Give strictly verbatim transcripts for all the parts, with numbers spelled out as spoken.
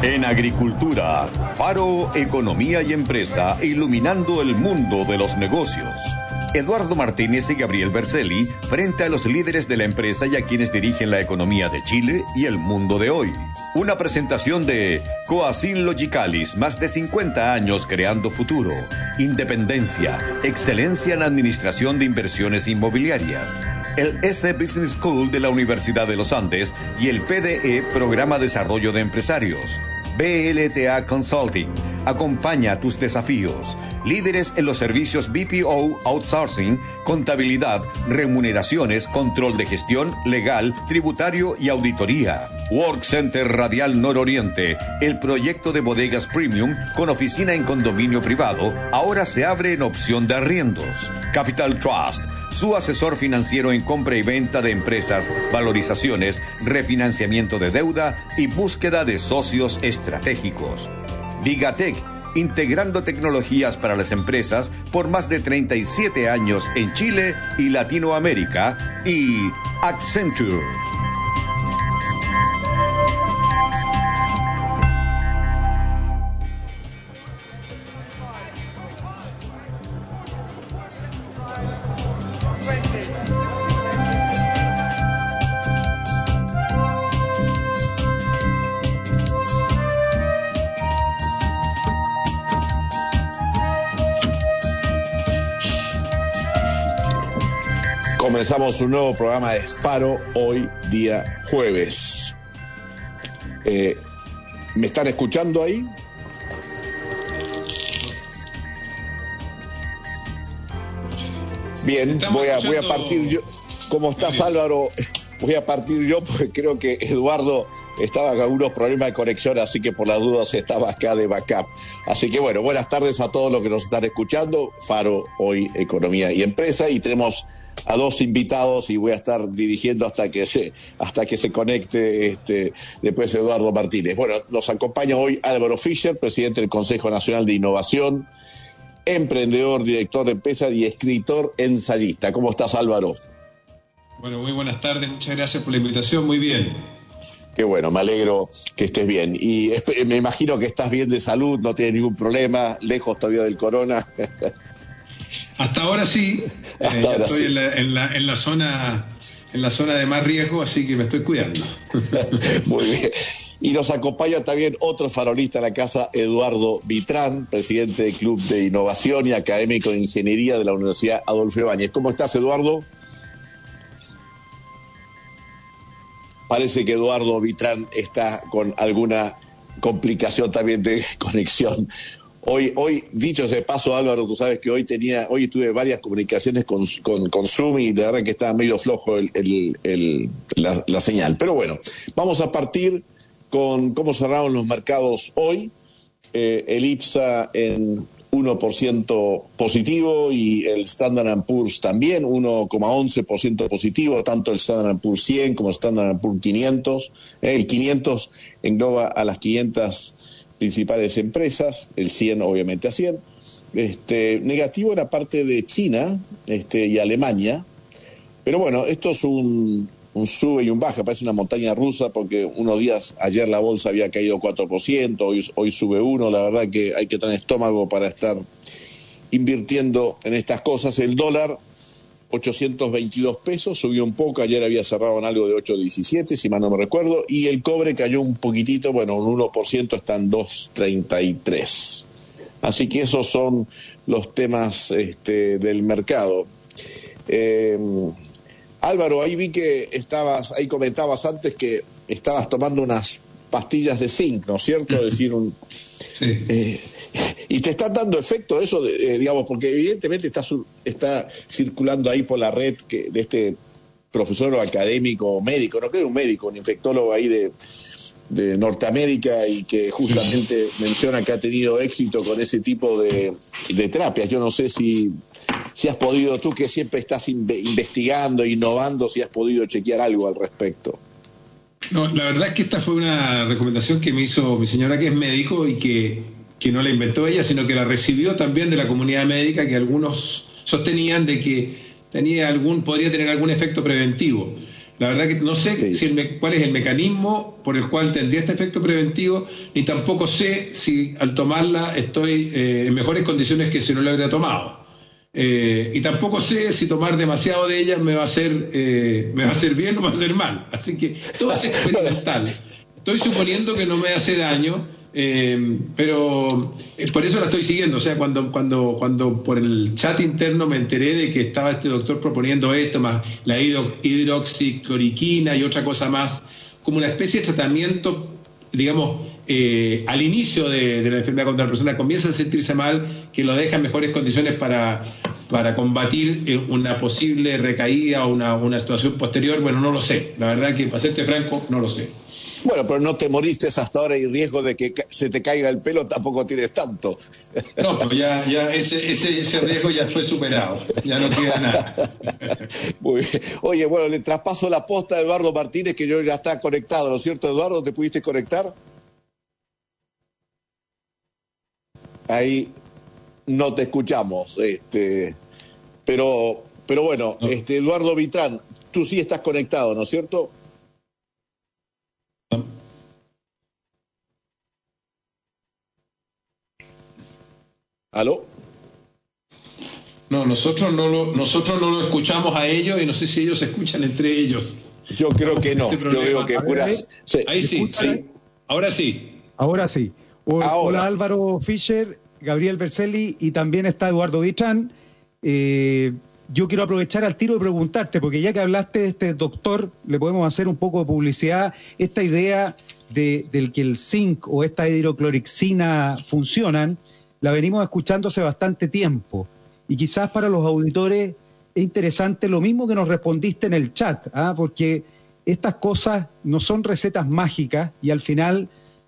En agricultura, Faro Economía y Empresa, iluminando el mundo de los negocios. Eduardo Martínez y Gabriel Berzelli frente a los líderes de la empresa y a quienes dirigen la economía de Chile y el mundo de hoy. Una presentación de Coacil Logicalis, más de cincuenta años creando futuro, independencia, excelencia en administración de inversiones inmobiliarias. El S Business School de la Universidad de los Andes y el P D E, Programa Desarrollo de Empresarios. B L T A Consulting, acompaña tus desafíos. Líderes en los servicios B P O, outsourcing, contabilidad, remuneraciones, control de gestión, legal, tributario y auditoría. Work Center Radial Nororiente, el proyecto de bodegas premium con oficina en condominio privado, ahora se abre en opción de arriendos. Capital Trust, su asesor financiero en compra y venta de empresas, valorizaciones, refinanciamiento de deuda y búsqueda de socios estratégicos. Vigatech, integrando tecnologías para las empresas por más de treinta y siete años en Chile y Latinoamérica. Y Accenture. Comenzamos un nuevo programa de Faro, hoy día jueves. Eh, ¿Me están escuchando ahí? Bien, voy a, voy a partir yo. ¿Cómo estás, Álvaro? Voy a partir yo porque creo que Eduardo estaba con algunos problemas de conexión, así que por las dudas estaba acá de backup. Así que bueno, buenas tardes a todos los que nos están escuchando. Faro, hoy Economía y Empresa, y tenemos a dos invitados y voy a estar dirigiendo hasta que se hasta que se conecte este después Eduardo Martínez. Bueno, nos acompaña hoy Álvaro Fischer, presidente del Consejo Nacional de Innovación, emprendedor, director de empresas y escritor ensayista. ¿Cómo estás, Álvaro? Bueno, muy buenas tardes, muchas gracias por la invitación, muy bien. Qué bueno, me alegro que estés bien. Y me imagino que estás bien de salud, no tienes ningún problema, lejos todavía del corona. Hasta ahora sí, Hasta eh, ahora estoy sí. En, la, en, la, en la zona en la zona de más riesgo, así que me estoy cuidando. Muy bien. Y nos acompaña también otro farolista de la casa, Eduardo Vitrán, presidente del Club de Innovación y académico de Ingeniería de la Universidad Adolfo Ibáñez. ¿Cómo estás, Eduardo? Parece que Eduardo Vitrán está con alguna complicación también de conexión. Hoy, hoy, dicho ese paso, Álvaro, tú sabes que hoy tenía, hoy tuve varias comunicaciones con, con, con Zoom y de verdad que estaba medio flojo el, el, el, la, la señal. Pero bueno, vamos a partir con cómo cerraron los mercados hoy. Eh, el IPSA en uno por ciento positivo y el Standard and Poor's también uno coma once por ciento positivo, tanto el Standard and Poor's cien como el Standard and Poor's quinientos. Eh, el quinientos engloba a las quinientas principales empresas, el cien obviamente a cien. Este, negativo en la parte de China este, y Alemania, pero bueno, esto es un, un sube y un baja, parece una montaña rusa porque unos días, ayer la bolsa había caído cuatro por ciento, hoy, hoy sube uno, la verdad que hay que tener estómago para estar invirtiendo en estas cosas. El dólar, ochocientos veintidós pesos, subió un poco, ayer había cerrado en algo de ocho diecisiete, si mal no me recuerdo, y el cobre cayó un poquitito, bueno, un uno por ciento, está en dos treinta y tres. Así que esos son los temas este, del mercado. Eh, Álvaro, ahí vi que estabas, ahí comentabas antes que estabas tomando unas pastillas de zinc, ¿no es cierto? Es decir, un... Sí. Eh, y te está dando efecto eso, de, eh, digamos, porque evidentemente está, está circulando ahí por la red que, de este profesor o académico o médico, no creo un médico, un infectólogo ahí de, de Norteamérica y que justamente menciona que ha tenido éxito con ese tipo de, de terapias. Yo no sé si, si has podido, tú que siempre estás inve, investigando, innovando, si has podido chequear algo al respecto. No, la verdad es que esta fue una recomendación que me hizo mi señora, que es médico y que que no la inventó ella, sino que la recibió también de la comunidad médica, que algunos sostenían de que tenía algún, podría tener algún efecto preventivo. La verdad que no sé Sí. si el me- cuál es el mecanismo por el cual tendría este efecto preventivo, ni tampoco sé si al tomarla estoy eh, en mejores condiciones que si no la hubiera tomado. Eh, y tampoco sé si tomar demasiado de ella me va a hacer eh, me va a hacer bien o me va a hacer mal. Así que todo es experimental. Estoy suponiendo que no me hace daño, eh, pero eh, por eso la estoy siguiendo. O sea, cuando, cuando, cuando por el chat interno me enteré de que estaba este doctor proponiendo esto, más la hidro, hidroxicloroquina y otra cosa más, como una especie de tratamiento, digamos, eh, al inicio de, de la enfermedad contra la persona comienza a sentirse mal, que lo deja en mejores condiciones para, para combatir eh, una posible recaída o una, una situación posterior, bueno, no lo sé. La verdad que, para serte franco, no lo sé. Bueno, pero no te moriste hasta ahora y riesgo de que ca- se te caiga el pelo tampoco tienes tanto. No, pero ya, ya ese, ese, ese riesgo ya fue superado, ya no queda nada. Muy bien. Oye, bueno, le traspaso la posta a Eduardo Martínez, que yo ya está conectado, ¿no es cierto, Eduardo? ¿Te pudiste conectar? Ahí no te escuchamos, este, pero, pero bueno, No. este, Eduardo Vitrán, tú sí estás conectado, ¿no es cierto? ¿Aló? No, nosotros no lo, nosotros no lo escuchamos a ellos y no sé si ellos se escuchan entre ellos. Yo creo que no, Ese yo problema. veo que A ver, puras... sí, Ahí sí, sí. ahora sí. Ahora sí. O- Ahora Hola sí. Álvaro Fischer, Gabriel Berzelli y también está Eduardo Vitrán. Eh, yo quiero aprovechar al tiro y preguntarte, porque ya que hablaste de este doctor, le podemos hacer un poco de publicidad. Esta idea de, del que el zinc o esta hidroclorixina funcionan, la venimos escuchando hace bastante tiempo. Y quizás para los auditores es interesante lo mismo que nos respondiste en el chat, ¿ah? Porque estas cosas no son recetas mágicas y al final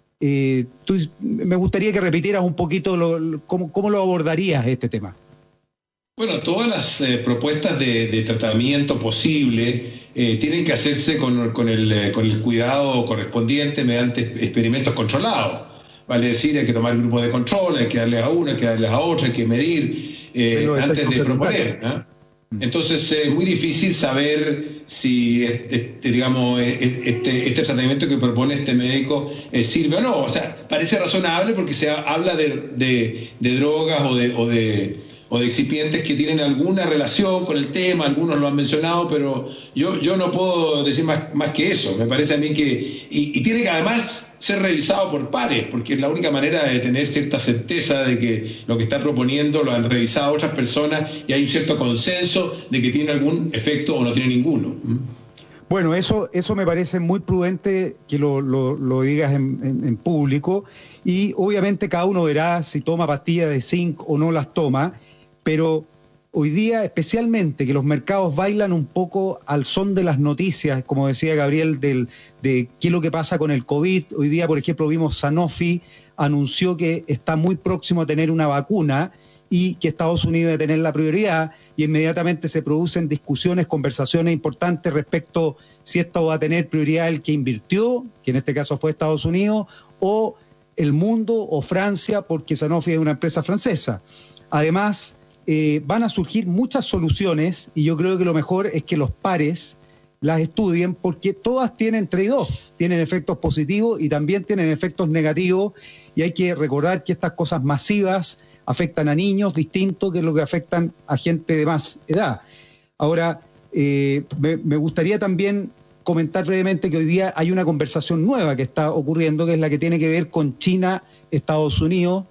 eh, tú, me gustaría que repitieras un poquito lo, lo, cómo, cómo lo abordarías este tema. Bueno, todas las eh, propuestas de, de tratamiento posible eh, tienen que hacerse con, con, el, eh, con el cuidado correspondiente mediante experimentos controlados. Vale decir, hay que tomar grupos de control, hay que darles a uno, hay que darles a otro, hay que medir eh, antes de proponer, ¿no? Entonces es eh, muy difícil saber si este, digamos, este, este tratamiento que propone este médico eh, sirve o no. O sea, parece razonable porque se habla de, de, de drogas o de, o de o de excipientes que tienen alguna relación con el tema, algunos lo han mencionado, pero yo, yo no puedo decir más, más que eso. Me parece a mí que... Y, y tiene que además ser revisado por pares, porque es la única manera de tener cierta certeza de que lo que está proponiendo lo han revisado otras personas y hay un cierto consenso de que tiene algún efecto o no tiene ninguno. Bueno, eso, eso me parece muy prudente que lo, lo, lo digas en, en, en público, y obviamente cada uno verá si toma pastillas de zinc o no las toma, pero hoy día especialmente que los mercados bailan un poco al son de las noticias, como decía Gabriel, del, de qué es lo que pasa con el COVID. Hoy día, por ejemplo, vimos Sanofi anunció que está muy próximo a tener una vacuna y que Estados Unidos debe tener la prioridad, y inmediatamente se producen discusiones, conversaciones importantes respecto si esto va a tener prioridad el que invirtió, que en este caso fue Estados Unidos, o el mundo o Francia, porque Sanofi es una empresa francesa. Además, eh, van a surgir muchas soluciones y yo creo que lo mejor es que los pares las estudien, porque todas tienen trade-off, tienen efectos positivos y también tienen efectos negativos, y hay que recordar que estas cosas masivas afectan a niños distintos que lo que afectan a gente de más edad. Ahora, eh, me, me gustaría también comentar brevemente que hoy día hay una conversación nueva que está ocurriendo, que es la que tiene que ver con China, Estados Unidos,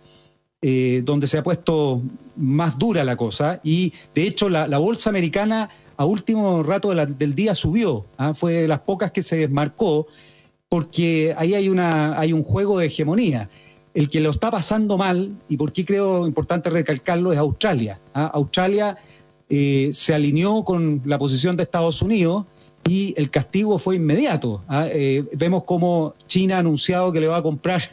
eh, donde se ha puesto más dura la cosa, y de hecho la, la bolsa americana a último rato de la, del día subió, ¿ah? Fue de las pocas que se desmarcó, porque ahí hay, una, hay un juego de hegemonía. El que lo está pasando mal, y por qué creo importante recalcarlo, es Australia. ¿ah? Australia eh, se alineó con la posición de Estados Unidos y el castigo fue inmediato. ¿ah? Eh, vemos cómo China ha anunciado que le va a comprar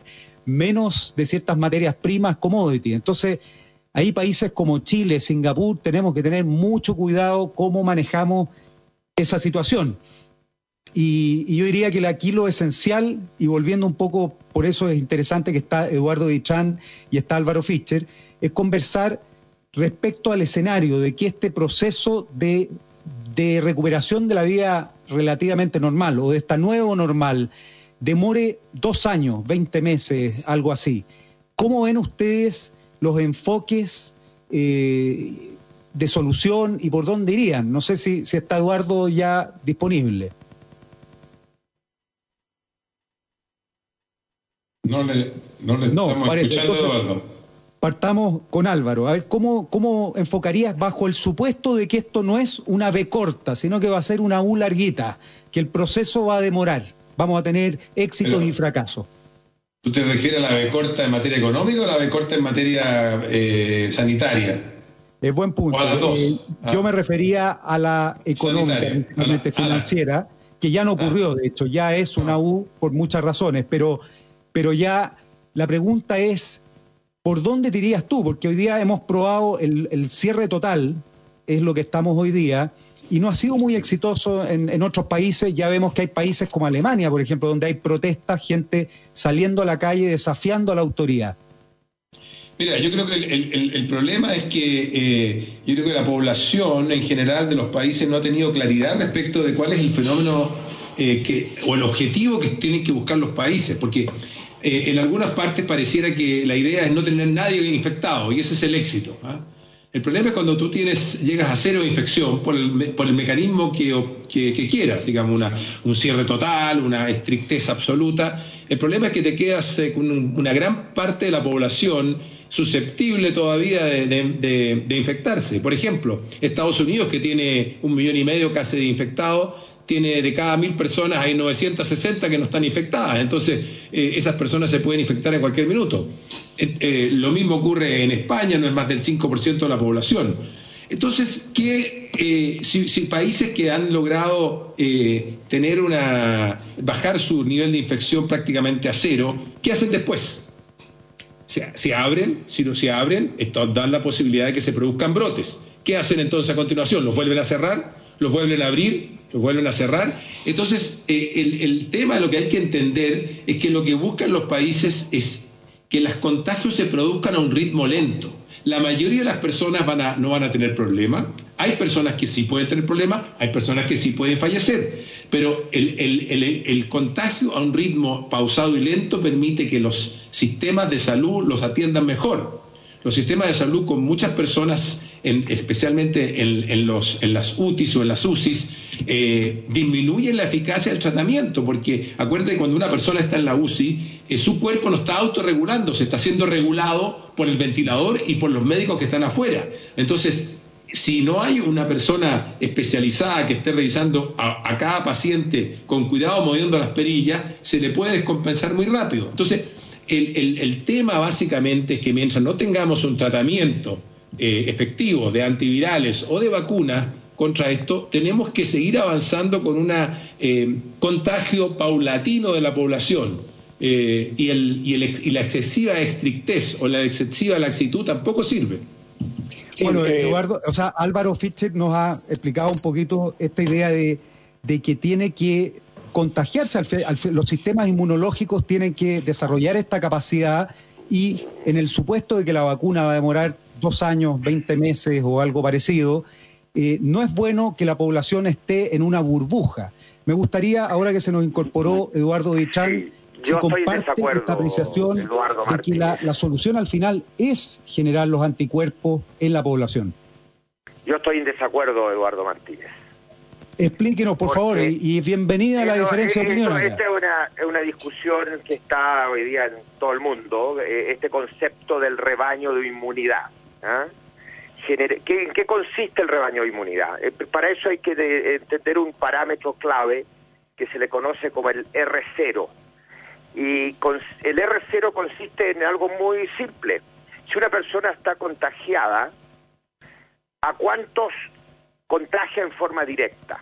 menos de ciertas materias primas, commodity. Entonces, ahí países como Chile, Singapur, tenemos que tener mucho cuidado cómo manejamos esa situación. Y, y yo diría que aquí lo esencial, y volviendo un poco, por eso es interesante que está Eduardo Vitrán y está Álvaro Fischer, es conversar respecto al escenario de que este proceso de de recuperación de la vida relativamente normal o de esta nueva normal demore dos años, veinte meses, algo así. ¿Cómo ven ustedes los enfoques eh, de solución y por dónde irían? No sé si, si está Eduardo ya disponible. No le, no le no, estamos parece. escuchando, Entonces, Eduardo. Partamos con Álvaro. A ver, ¿cómo, cómo enfocarías bajo el supuesto de que esto no es una B corta, sino que va a ser una U larguita, que el proceso va a demorar? Vamos a tener éxitos Pero, y fracasos. ¿Tú te refieres a la B corta en materia económica o la B corta en materia eh, sanitaria? Es buen punto. O a las dos. Eh, ah. Yo me refería a la económica, realmente financiera, la... que ya no ocurrió, ah. de hecho, ya es una U por muchas razones, pero, pero ya la pregunta es, ¿por dónde te irías tú? Porque hoy día hemos probado el, el cierre total, es lo que estamos hoy día, y no ha sido muy exitoso en, en otros países. Ya vemos que hay países como Alemania, por ejemplo, donde hay protestas, gente saliendo a la calle desafiando a la autoridad. Mira, yo creo que el, el, el problema es que eh, yo creo que la población en general de los países no ha tenido claridad respecto de cuál es el fenómeno eh, que, o el objetivo que tienen que buscar los países, porque eh, en algunas partes pareciera que la idea es no tener nadie infectado, y ese es el éxito, ¿ah? El problema es cuando tú tienes, llegas a cero de infección por el, por el mecanismo que, que, que quieras, digamos, una, un cierre total, una estrictez absoluta. El problema es que te quedas eh, con un, una gran parte de la población susceptible todavía de, de, de, de infectarse. Por ejemplo, Estados Unidos, que tiene un millón y medio casi de infectados, tiene de cada mil personas hay novecientas sesenta que no están infectadas. Entonces, eh, esas personas se pueden infectar en cualquier minuto. Eh, eh, lo mismo ocurre en España, no es más del cinco por ciento de la población. Entonces, ¿qué, eh, si, si países que han logrado eh, tener una bajar su nivel de infección prácticamente a cero, ¿qué hacen después? Se, se abren, si no se abren, esto dan la posibilidad de que se produzcan brotes. ¿Qué hacen entonces a continuación? ¿Los vuelven a cerrar? ¿Los vuelven a abrir? ¿Los vuelven a cerrar? Entonces, eh, el, el tema, lo que hay que entender es que lo que buscan los países es que los contagios se produzcan a un ritmo lento. La mayoría de las personas van a, no van a tener problema. Hay personas que sí pueden tener problemas, hay personas que sí pueden fallecer. Pero el, el, el, el contagio a un ritmo pausado y lento permite que los sistemas de salud los atiendan mejor. Los sistemas de salud con muchas personas, en, especialmente en, en, los, en las U T Is o en las U C Is, eh, disminuyen la eficacia del tratamiento, porque acuérdate que cuando una persona está en la U C I, eh, su cuerpo no está autorregulando, se está siendo regulado por el ventilador y por los médicos que están afuera. Entonces, si no hay una persona especializada que esté revisando a, a cada paciente con cuidado moviendo las perillas, se le puede descompensar muy rápido. Entonces, El, el, el tema básicamente es que mientras no tengamos un tratamiento eh, efectivo de antivirales o de vacunas contra esto, tenemos que seguir avanzando con un eh, contagio paulatino de la población. Eh, y, el, y, el, y la excesiva estrictez o la excesiva laxitud tampoco sirve. Sí, bueno, eh, Eduardo, o sea, Álvaro Fischer nos ha explicado un poquito esta idea de, de que tiene que contagiarse, al, al, los sistemas inmunológicos tienen que desarrollar esta capacidad, y en el supuesto de que la vacuna va a demorar dos años, veinte meses o algo parecido, eh, no es bueno que la población esté en una burbuja. Me gustaría, ahora que se nos incorporó Eduardo Vitrán, si comparte esta apreciación de que la, la solución al final es generar los anticuerpos en la población. Yo estoy en desacuerdo, Eduardo Martínez. Explíquenos, por Porque, favor, y, y bienvenida a la no, diferencia esto, de opiniones. Esta es una, es una discusión que está hoy día en todo el mundo, este concepto del rebaño de inmunidad. ¿eh? Gener ¿Qué, ¿En qué consiste el rebaño de inmunidad? Eh, para eso hay que de, entender un parámetro clave que se le conoce como el R cero. Y con, el R cero consiste en algo muy simple. Si una persona está contagiada, ¿a cuántos contagia en forma directa?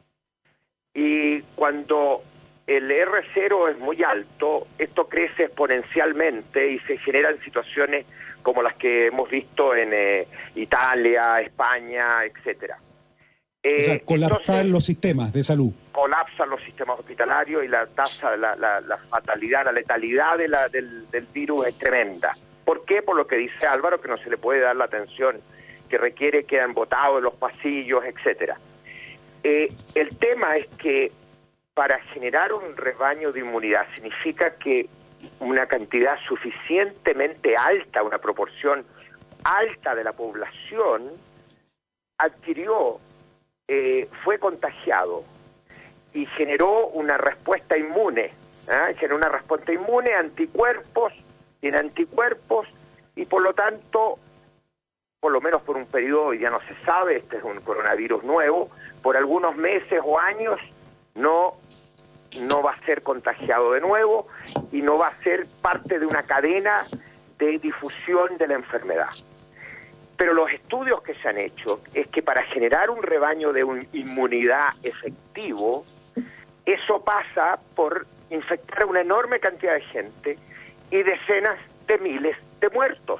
Y cuando el R cero es muy alto, esto crece exponencialmente y se generan situaciones como las que hemos visto en eh, Italia, España, etcétera. Eh, o sea, colapsar entonces, los sistemas de salud. Colapsan los sistemas hospitalarios y la tasa, la, la, la fatalidad, la letalidad de la, del, del virus es tremenda. ¿Por qué? Por lo que dice Álvaro, que no se le puede dar la atención que requiere, quedan botados en los pasillos, etcétera. Eh, el tema es que para generar un rebaño de inmunidad significa que una cantidad suficientemente alta, una proporción alta de la población adquirió, eh, fue contagiado y generó una respuesta inmune, ¿eh? generó una respuesta inmune, anticuerpos, tiene anticuerpos y por lo tanto, por lo menos por un periodo, ya no se sabe, este es un coronavirus nuevo, por algunos meses o años no, no va a ser contagiado de nuevo y no va a ser parte de una cadena de difusión de la enfermedad. Pero los estudios que se han hecho es que para generar un rebaño de un inmunidad efectivo, eso pasa por infectar a una enorme cantidad de gente y decenas de miles de muertos.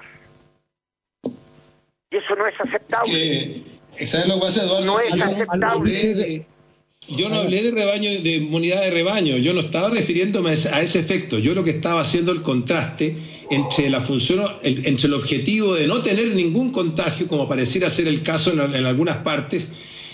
Y eso no es aceptable. Que, ¿sabes lo que pasa, Eduardo? No es yo, aceptable. Yo no hablé de rebaño, de inmunidad de rebaño, yo no estaba refiriéndome a ese efecto, yo lo que estaba haciendo el contraste entre la función, el, entre el objetivo de no tener ningún contagio, como pareciera ser el caso en, en algunas partes,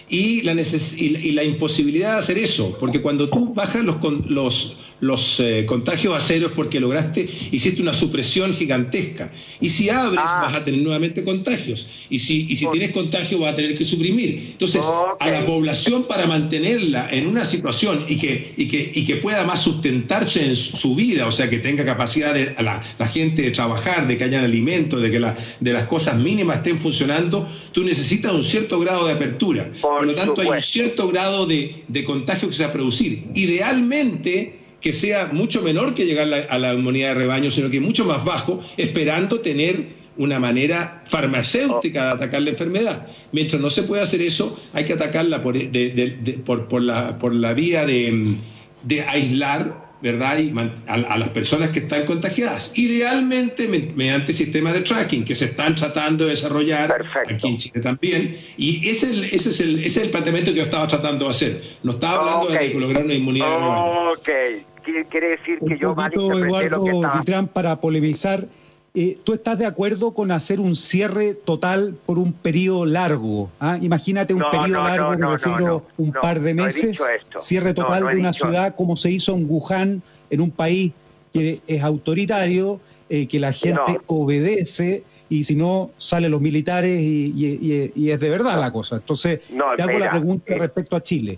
y la, neces y, y la imposibilidad de hacer eso, porque cuando tú bajas los, los, los eh, contagios a cero es porque lograste, hiciste una supresión gigantesca, y si abres ah. vas a tener nuevamente contagios, y si, y si okay. tienes contagio vas a tener que suprimir. Entonces, okay. a la población, para mantenerla en una situación y que, y que, y que pueda más sustentarse en su vida, o sea, que tenga capacidad de a la, la gente de trabajar, de que haya alimentos, de que la, de las cosas mínimas estén funcionando, tú necesitas un cierto grado de apertura. Por, Por lo tanto, hay un cierto grado de, de contagio que se va a producir. Idealmente, que sea mucho menor que llegar la, a la inmunidad de rebaño, sino que mucho más bajo, esperando tener una manera farmacéutica de atacar la enfermedad. Mientras no se pueda hacer eso, hay que atacarla por, de, de, de, por, por, la, por la vía de, de aislar, ¿verdad? Y a, a las personas que están contagiadas. Idealmente me, mediante sistemas de tracking que se están tratando de desarrollar. Perfecto. Aquí en Chile también. Y ese, ese, es el, ese es el planteamiento que yo estaba tratando de hacer. No estaba hablando okay. de lograr una inmunidad de rebaño. Ok. Quiere decir que un yo malinterpreté Eduardo lo que estaba... Vitrán, para polemizar, eh, ¿tú estás de acuerdo con hacer un cierre total por un periodo largo? ¿Ah? Imagínate un no, periodo no, largo, no, me no, refiero no, no, un no, par de meses, no cierre total no, no de una dicho. ciudad como se hizo en Wuhan, en un país que es autoritario, eh, que la gente no. obedece, y si no, salen los militares y, y, y, y es de verdad la cosa. Entonces, no, te hago mira, la pregunta eh, respecto a Chile.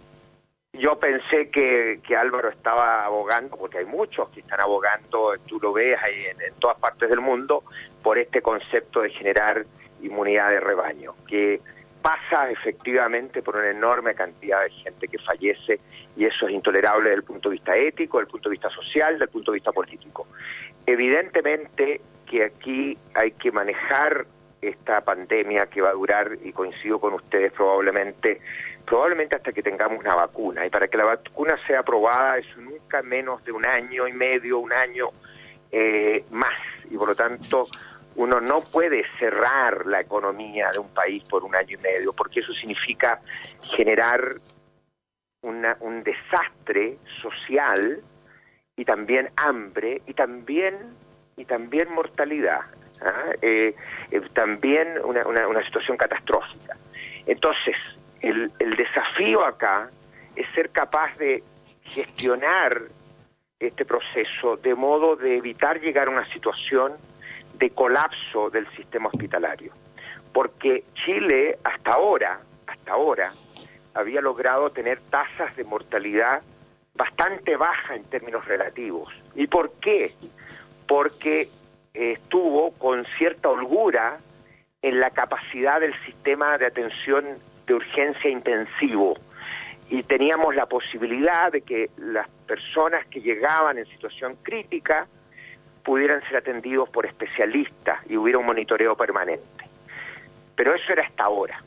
Yo pensé que, que Álvaro estaba abogando, porque hay muchos que están abogando, tú lo ves ahí en, en todas partes del mundo, por este concepto de generar inmunidad de rebaño, que pasa efectivamente por una enorme cantidad de gente que fallece, y eso es intolerable desde el punto de vista ético, desde el punto de vista social, desde el punto de vista político. Evidentemente que aquí hay que manejar esta pandemia que va a durar, y coincido con ustedes, probablemente probablemente hasta que tengamos una vacuna, y para que la vacuna sea aprobada eso nunca menos de un año y medio, un año eh, más, y por lo tanto uno no puede cerrar la economía de un país por un año y medio, porque eso significa generar una, un desastre social, y también hambre, y también y también mortalidad, ¿ah? eh, eh, también una, una, una situación catastrófica. Entonces, el, el desafío acá es ser capaz de gestionar este proceso de modo de evitar llegar a una situación de colapso del sistema hospitalario, porque Chile hasta ahora, hasta ahora, había logrado tener tasas de mortalidad bastante bajas en términos relativos. ¿Y por qué? Porque eh, estuvo con cierta holgura en la capacidad del sistema de atención de urgencia intensivo, y teníamos la posibilidad de que las personas que llegaban en situación crítica pudieran ser atendidos por especialistas y hubiera un monitoreo permanente. Pero eso era hasta ahora.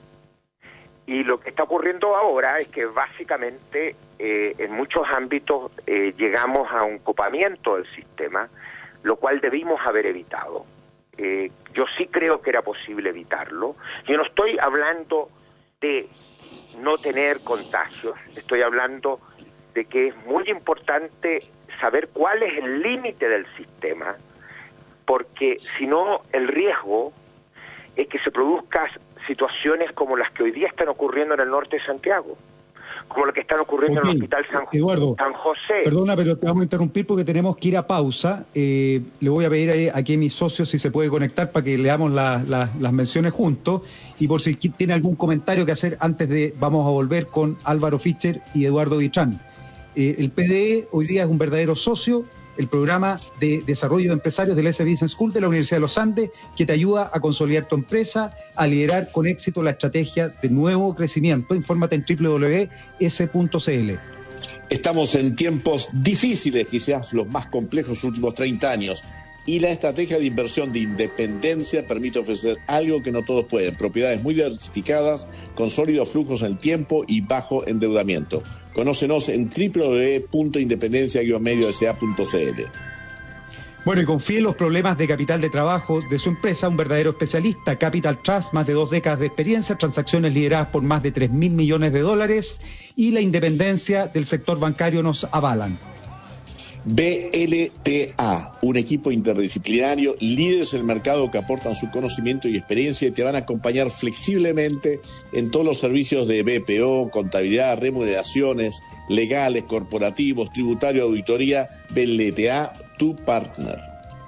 Y lo que está ocurriendo ahora es que básicamente eh, en muchos ámbitos eh, llegamos a un copamiento del sistema, lo cual debimos haber evitado. Eh, yo sí creo que era posible evitarlo. Yo no estoy hablando de no tener contagios, estoy hablando de que es muy importante saber cuál es el límite del sistema, porque si no, el riesgo es que se produzcan situaciones como las que hoy día están ocurriendo en el norte de Santiago, como lo que están ocurriendo okay. en el Hospital San, Eduardo, San José. Perdona, pero te vamos a interrumpir porque tenemos que ir a pausa. Eh, le voy a pedir a, aquí a mis socios si se puede conectar para que leamos la, la, las menciones juntos, y por si tiene algún comentario que hacer antes de, vamos a volver con Álvaro Fischer y Eduardo Vitrán. Eh, el P D E hoy día es un verdadero socio, el programa de desarrollo de empresarios del S Business School de la Universidad de los Andes, que te ayuda a consolidar tu empresa, a liderar con éxito la estrategia de nuevo crecimiento. Infórmate en doble u doble u doble u punto ese punto ce ele. Estamos en tiempos difíciles, quizás los más complejos de los últimos treinta años, y la estrategia de inversión de Independencia permite ofrecer algo que no todos pueden: propiedades muy diversificadas, con sólidos flujos en el tiempo y bajo endeudamiento. Conócenos en doble u doble u doble u punto independencia guion medio ese a punto ce ele. Bueno, y confíe en los problemas de capital de trabajo de su empresa, un verdadero especialista. Capital Trust, más de dos décadas de experiencia, transacciones lideradas por más de tres mil millones de dólares, y la independencia del sector bancario nos avalan. B L T A, un equipo interdisciplinario, líderes en el mercado que aportan su conocimiento y experiencia y te van a acompañar flexiblemente en todos los servicios de B P O, contabilidad, remuneraciones, legales, corporativos, tributario, auditoría. B L T A, tu partner.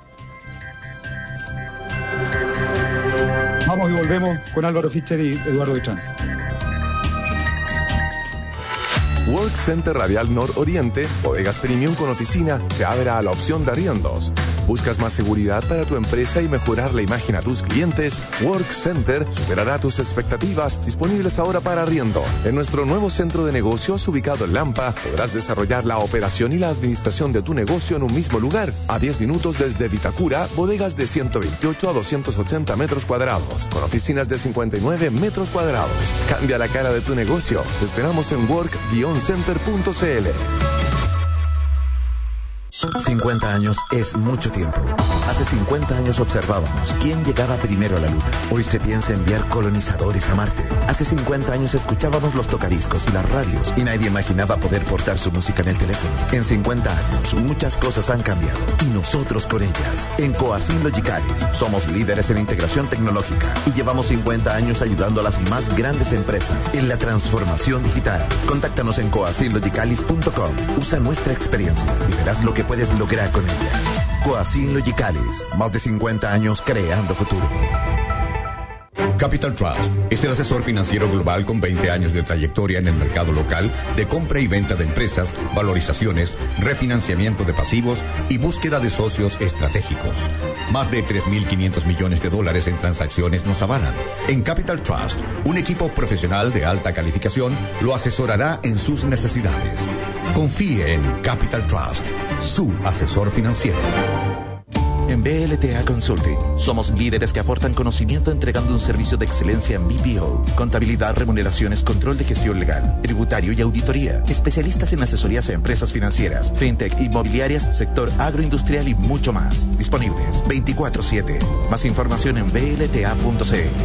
Vamos y volvemos con Álvaro Fischer y Eduardo Vitrán. Work Center Radial Nororiente, bodegas premium con oficina, se abre a la opción de arriendos. ¿Buscas más seguridad para tu empresa y mejorar la imagen a tus clientes? Work Center superará tus expectativas, disponibles ahora para arriendo. En nuestro nuevo centro de negocios ubicado en Lampa, podrás desarrollar la operación y la administración de tu negocio en un mismo lugar. A diez minutos desde Vitacura, bodegas de ciento veintiocho a doscientos ochenta metros cuadrados, con oficinas de cincuenta y nueve metros cuadrados. Cambia la cara de tu negocio. Te esperamos en work center punto ce ele. cincuenta años es mucho tiempo. Hace cincuenta años observábamos quién llegaba primero a la Luna. Hoy se piensa enviar colonizadores a Marte. Hace cincuenta años escuchábamos los tocadiscos y las radios y nadie imaginaba poder portar su música en el teléfono. En cincuenta años muchas cosas han cambiado y nosotros con ellas. En Coacin Logicales somos líderes en integración tecnológica y llevamos cincuenta años ayudando a las más grandes empresas en la transformación digital. Contáctanos en coacin logicalis punto com. Usa nuestra experiencia y verás lo que puedes lograr con ella. Coacin Logicales, más de cincuenta años creando futuro. Capital Trust es el asesor financiero global con veinte años de trayectoria en el mercado local de compra y venta de empresas, valorizaciones, refinanciamiento de pasivos y búsqueda de socios estratégicos. Más de tres mil quinientos millones de dólares en transacciones nos avalan. En Capital Trust, un equipo profesional de alta calificación lo asesorará en sus necesidades. Confíe en Capital Trust, su asesor financiero. En B L T A Consulting somos líderes que aportan conocimiento entregando un servicio de excelencia en B P O, contabilidad, remuneraciones, control de gestión legal, tributario y auditoría, especialistas en asesorías a empresas financieras, fintech, inmobiliarias, sector agroindustrial y mucho más. Disponibles veinticuatro siete. Más información en b l t a punto c l.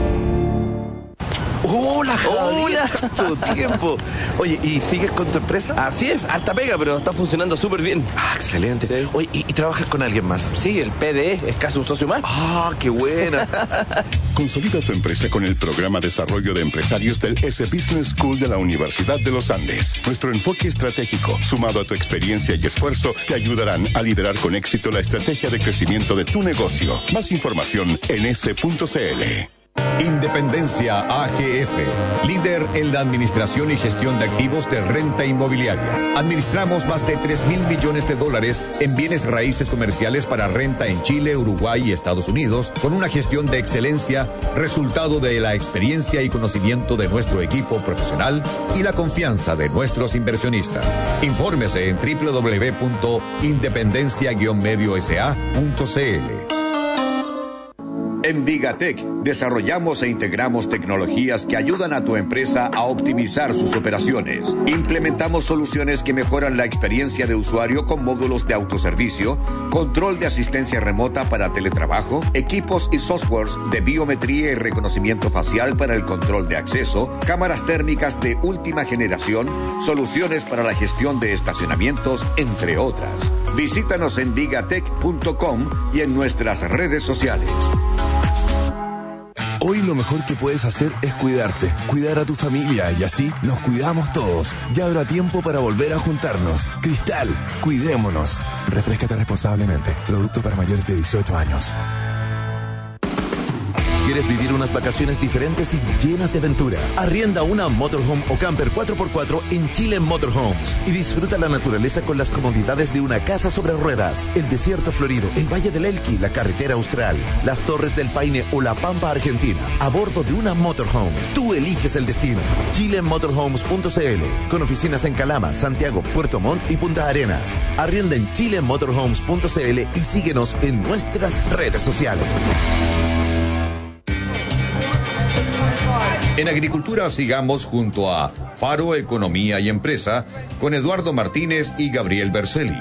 Hola, Javier. Hola. Tanto tiempo. Oye, ¿y sigues con tu empresa? Así es, harta pega, pero está funcionando súper bien. Ah, excelente. Sí. Oye, ¿y, ¿y trabajas con alguien más? Sí, el P D E es casi un socio más. Ah, qué buena. Consolida tu empresa con el programa Desarrollo de Empresarios del S Business School de la Universidad de los Andes. Nuestro enfoque estratégico, sumado a tu experiencia y esfuerzo, te ayudarán a liderar con éxito la estrategia de crecimiento de tu negocio. Más información en ese punto ce ele. Independencia A G F, líder en la administración y gestión de activos de renta inmobiliaria. Administramos más de tres mil millones de dólares en bienes raíces comerciales para renta en Chile, Uruguay y Estados Unidos, con una gestión de excelencia, resultado de la experiencia y conocimiento de nuestro equipo profesional y la confianza de nuestros inversionistas. Infórmese en doble u doble u doble u punto independencia guion medio ese a punto ce ele. En Vigatech desarrollamos e integramos tecnologías que ayudan a tu empresa a optimizar sus operaciones. Implementamos soluciones que mejoran la experiencia de usuario con módulos de autoservicio, control de asistencia remota para teletrabajo, equipos y softwares de biometría y reconocimiento facial para el control de acceso, cámaras térmicas de última generación, soluciones para la gestión de estacionamientos, entre otras. Visítanos en vigatech punto com y en nuestras redes sociales. Hoy lo mejor que puedes hacer es cuidarte, cuidar a tu familia y así nos cuidamos todos. Ya habrá tiempo para volver a juntarnos. Cristal, cuidémonos. Refréscate responsablemente. Producto para mayores de dieciocho años. ¿Quieres vivir unas vacaciones diferentes y llenas de aventura? Arrienda una motorhome o camper cuatro por cuatro en Chile Motorhomes y disfruta la naturaleza con las comodidades de una casa sobre ruedas, el desierto florido, el Valle del Elqui, la carretera austral, las Torres del Paine o la Pampa Argentina, a bordo de una motorhome. Tú eliges el destino. Chile Motorhomes punto c l, con oficinas en Calama, Santiago, Puerto Montt y Punta Arenas. Arrienda en Chile Motorhomes punto c l y síguenos en nuestras redes sociales. En Agricultura sigamos junto a Faro Economía y Empresa con Eduardo Martínez y Gabriel Berceli.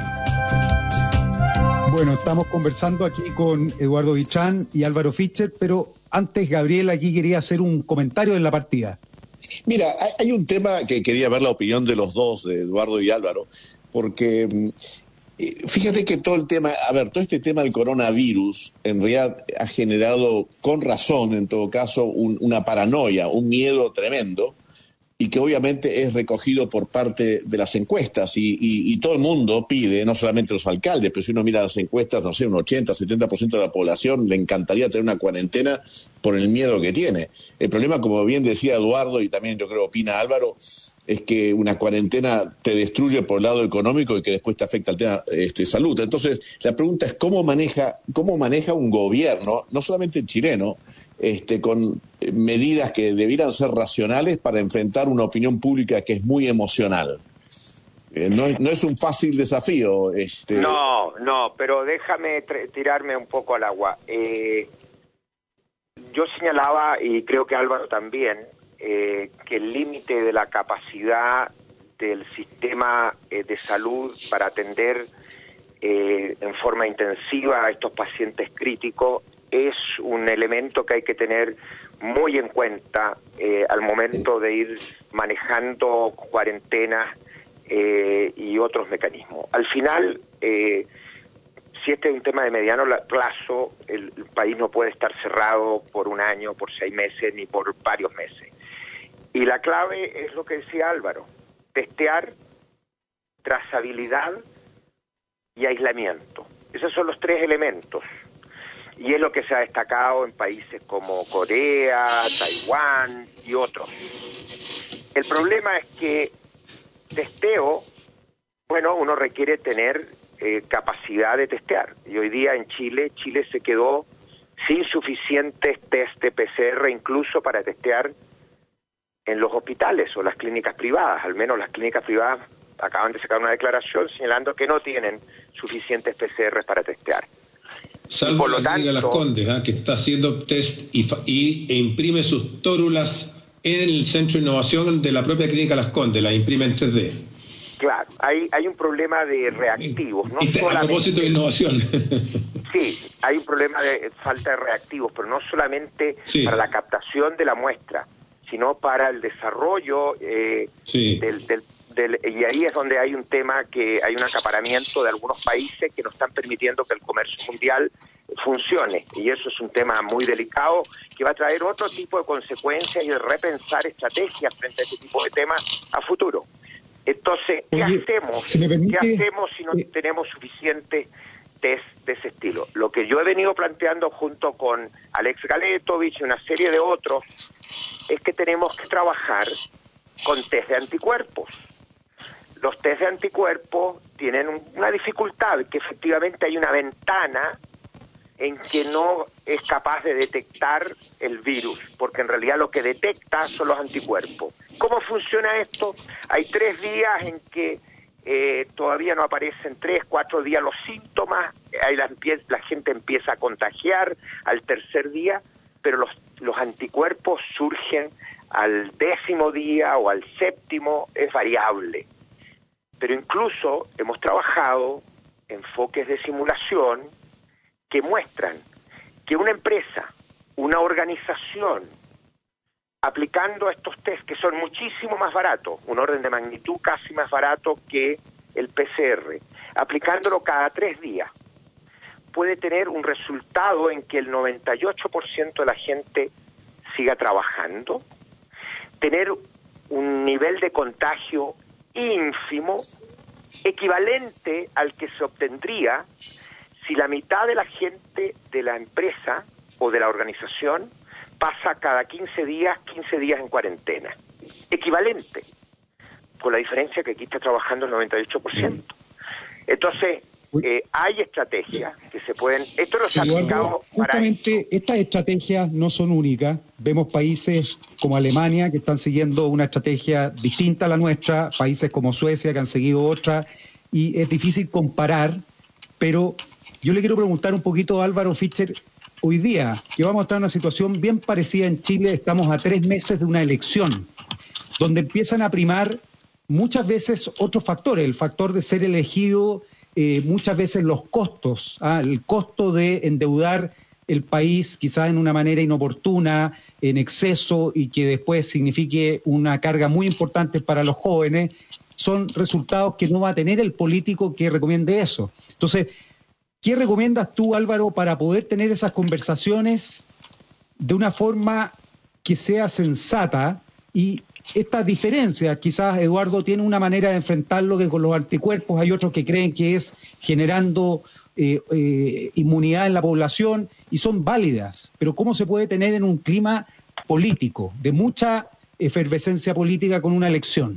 Bueno, estamos conversando aquí con Eduardo Vitrán y Álvaro Fischer, pero antes Gabriel aquí quería hacer un comentario en la partida. Mira, hay un tema que quería ver la opinión de los dos, de Eduardo y Álvaro, porque fíjate que todo el tema, a ver, todo este tema del coronavirus en realidad ha generado, con razón en todo caso, un, una paranoia, un miedo tremendo, y que obviamente es recogido por parte de las encuestas, y, y, y todo el mundo pide, no solamente los alcaldes, pero si uno mira las encuestas, no sé, un ochenta, setenta por ciento de la población le encantaría tener una cuarentena por el miedo que tiene. El problema, como bien decía Eduardo, y también yo creo opina Álvaro, es que una cuarentena te destruye por el lado económico y que después te afecta al tema este, salud. Entonces, la pregunta es cómo maneja, cómo maneja un gobierno, no solamente el chileno, este, con medidas que debieran ser racionales para enfrentar una opinión pública que es muy emocional. Eh, no, es, no es un fácil desafío. Este... No, no, pero déjame tirarme un poco al agua. Eh, yo señalaba, y creo que Álvaro también, Eh, que el límite de la capacidad del sistema eh, de salud para atender eh, en forma intensiva a estos pacientes críticos es un elemento que hay que tener muy en cuenta eh, al momento de ir manejando cuarentenas eh, y otros mecanismos. Al final, eh, si este es un tema de mediano plazo, el, el país no puede estar cerrado por un año, por seis meses, ni por varios meses. Y la clave es lo que decía Álvaro, testear, trazabilidad y aislamiento. Esos son los tres elementos. Y es lo que se ha destacado en países como Corea, Taiwán y otros. El problema es que testeo, bueno, uno requiere tener eh, capacidad de testear. Y hoy día en Chile, Chile se quedó sin suficientes test de P C R incluso para testear en los hospitales o las clínicas privadas. Al menos las clínicas privadas acaban de sacar una declaración señalando que no tienen suficientes P C R para testear. Salvo por lo la Clínica tanto, Las Condes, ¿eh? que está haciendo test y, y e imprime sus tórulas en el Centro de Innovación de la propia Clínica Las Condes, la imprime en tres D. Claro, hay, hay un problema de reactivos. No y te, solamente, a propósito de innovación. Sí, hay un problema de falta de reactivos, pero no solamente sí. para la captación de la muestra, sino para el desarrollo eh, sí. del, del, del... Y ahí es donde hay un tema que hay un acaparamiento de algunos países que no están permitiendo que el comercio mundial funcione. Y eso es un tema muy delicado que va a traer otro tipo de consecuencias y de repensar estrategias frente a este tipo de temas a futuro. Entonces, ¿qué Oye, hacemos? Si permite, ¿Qué hacemos si no eh... tenemos suficientes test de ese estilo? Lo que yo he venido planteando junto con Alex Galetovich y una serie de otros es que tenemos que trabajar con test de anticuerpos. Los test de anticuerpos tienen una dificultad, que efectivamente hay una ventana en que no es capaz de detectar el virus, porque en realidad lo que detecta son los anticuerpos. ¿Cómo funciona esto? Hay tres días en que eh, todavía no aparecen, tres, cuatro días los síntomas, ahí la, la gente empieza a contagiar al tercer día, pero los, los anticuerpos surgen al décimo día o al séptimo, es variable. Pero incluso hemos trabajado enfoques de simulación que muestran que una empresa, una organización, aplicando estos test que son muchísimo más baratos, un orden de magnitud casi más barato que el P C R, aplicándolo cada tres días, puede tener un resultado en que el noventa y ocho por ciento de la gente siga trabajando, tener un nivel de contagio ínfimo, equivalente al que se obtendría si la mitad de la gente de la empresa o de la organización pasa cada quince días, quince días en cuarentena. Equivalente, con la diferencia que aquí está trabajando el noventa y ocho por ciento. Entonces, eh, hay estrategias que se pueden... Esto no se ha aplicado para... Justamente estas estrategias no son únicas. Vemos países como Alemania que están siguiendo una estrategia distinta a la nuestra, países como Suecia que han seguido otra, y es difícil comparar, pero yo le quiero preguntar un poquito a Álvaro Fischer. Hoy día, que vamos a estar en una situación bien parecida en Chile, estamos a tres meses de una elección, donde empiezan a primar muchas veces otros factores, el factor de ser elegido, eh, muchas veces los costos, ¿ah? el costo de endeudar el país quizás en una manera inoportuna, en exceso, y que después signifique una carga muy importante para los jóvenes, son resultados que no va a tener el político que recomiende eso. Entonces, ¿qué recomiendas tú, Álvaro, para poder tener esas conversaciones de una forma que sea sensata? Y estas diferencias, quizás Eduardo tiene una manera de enfrentarlo que con los anticuerpos, hay otros que creen que es generando eh, eh, inmunidad en la población, y son válidas, pero ¿cómo se puede tener en un clima político, de mucha efervescencia política con una elección?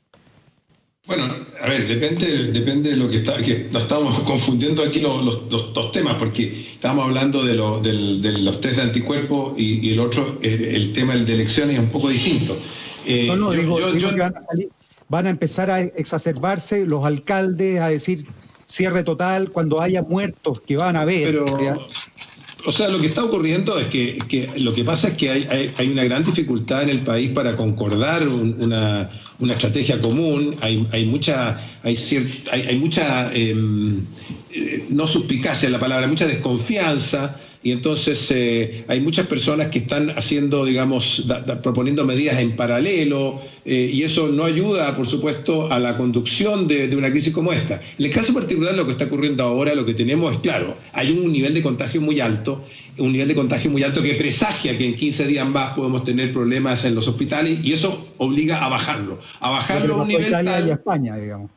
Bueno, a ver, depende depende de lo que está, que nos estamos confundiendo aquí los, los, los dos temas, porque estábamos hablando de, lo, del, de los test de anticuerpos y, y el otro, eh, el tema de elecciones es un poco distinto. Eh, no, no, yo, digo, yo, digo yo, que van a, salir, van a empezar a exacerbarse los alcaldes a decir cierre total cuando haya muertos que van a haber. Pero, o sea, o sea, lo que está ocurriendo es que, que lo que pasa es que hay, hay, hay una gran dificultad en el país para concordar un, una, una estrategia común. Hay, hay mucha, hay, ciert, hay, hay mucha eh, no suspicacia es la palabra, mucha desconfianza. Y entonces eh, hay muchas personas que están haciendo, digamos, da, da, proponiendo medidas en paralelo, eh, y eso no ayuda, por supuesto, a la conducción de, de una crisis como esta. En el caso particular, lo que está ocurriendo ahora, lo que tenemos es, claro, hay un nivel de contagio muy alto, un nivel de contagio muy alto que presagia que en quince días más podemos tener problemas en los hospitales, y eso obliga a bajarlo, a bajarlo a un nivel Italia tal... y España, digamos.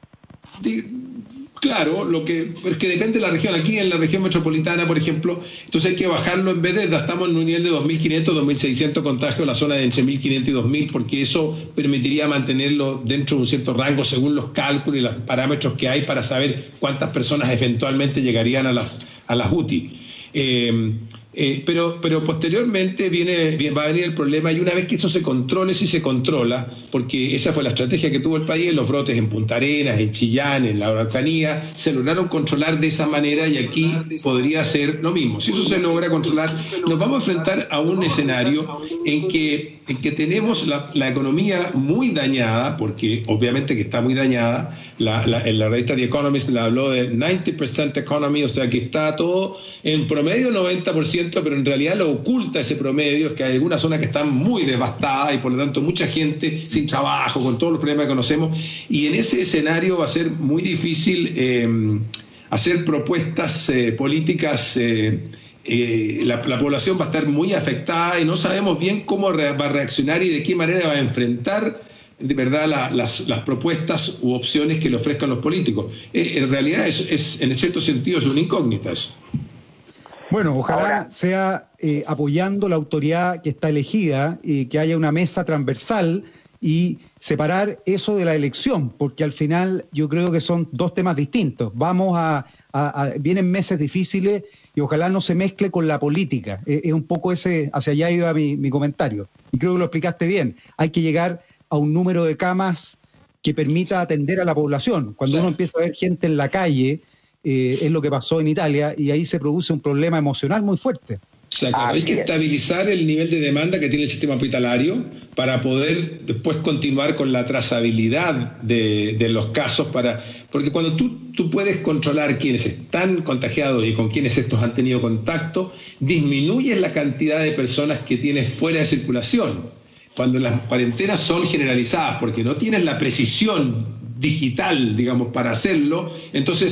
Claro, lo que es que depende de la región. Aquí en la región metropolitana, por ejemplo, entonces hay que bajarlo, en vez de, estamos en un nivel de dos mil quinientos, dos mil seiscientos contagios, la zona de entre mil quinientos y dos mil, porque eso permitiría mantenerlo dentro de un cierto rango según los cálculos y los parámetros que hay para saber cuántas personas eventualmente llegarían a las, a las U T I. Eh, Eh, pero, pero posteriormente viene, va a venir el problema, y una vez que eso se controle, si se controla, porque esa fue la estrategia que tuvo el país en los brotes en Punta Arenas, en Chillán, en la Araucanía, se lograron controlar de esa manera, y aquí podría ser lo mismo. Si eso se logra controlar, nos vamos a enfrentar a un escenario en que, en que tenemos la, la economía muy dañada, porque obviamente que está muy dañada. La, la, en la revista The Economist le habló de noventa por ciento economy, o sea que está todo en promedio noventa por ciento, pero en realidad lo oculta ese promedio, es que hay algunas zonas que están muy devastadas y por lo tanto mucha gente sin trabajo, con todos los problemas que conocemos, y en ese escenario va a ser muy difícil eh, hacer propuestas eh, políticas. eh, eh, la, la población va a estar muy afectada y no sabemos bien cómo re, va a reaccionar y de qué manera va a enfrentar de verdad la, las, las propuestas u opciones que le ofrezcan los políticos. Eh, en realidad es, es, en cierto sentido, es una incógnita eso. Bueno, ojalá Ahora, sea eh, apoyando la autoridad que está elegida, y que haya una mesa transversal y separar eso de la elección, porque al final yo creo que son dos temas distintos. Vamos a, a, a vienen meses difíciles y ojalá no se mezcle con la política. Es, es un poco ese, hacia allá iba mi, mi comentario. Y creo que lo explicaste bien. Hay que llegar a un número de camas que permita atender a la población. Cuando sí. uno empieza a ver gente en la calle, eh, es lo que pasó en Italia, y ahí se produce un problema emocional muy fuerte. O sea, claro, hay que estabilizar el nivel de demanda que tiene el sistema hospitalario para poder después continuar con la trazabilidad de, de los casos, para porque cuando tú, tú puedes controlar quiénes están contagiados y con quiénes estos han tenido contacto, disminuyes la cantidad de personas que tienes fuera de circulación. Cuando las cuarentenas son generalizadas, porque no tienes la precisión digital, digamos, para hacerlo, entonces